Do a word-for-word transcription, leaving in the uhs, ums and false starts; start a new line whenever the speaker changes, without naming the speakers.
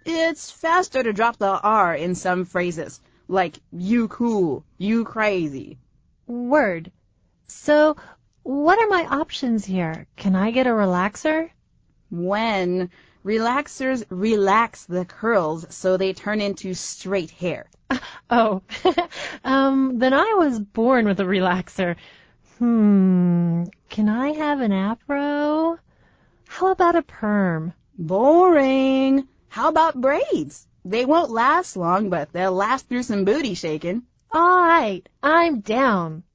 It's faster to drop the R in some phrases, like you cool, you crazy.
Word. So, what are my options here? Can I get a relaxer?
When relaxers relax the curls so they turn into straight hair.
Oh, um, then I was born with a relaxer. Hmm, can I have an afro? How about a perm?
Boring. How about braids? They won't last long, but they'll last through some booty shaking.
All right, I'm down.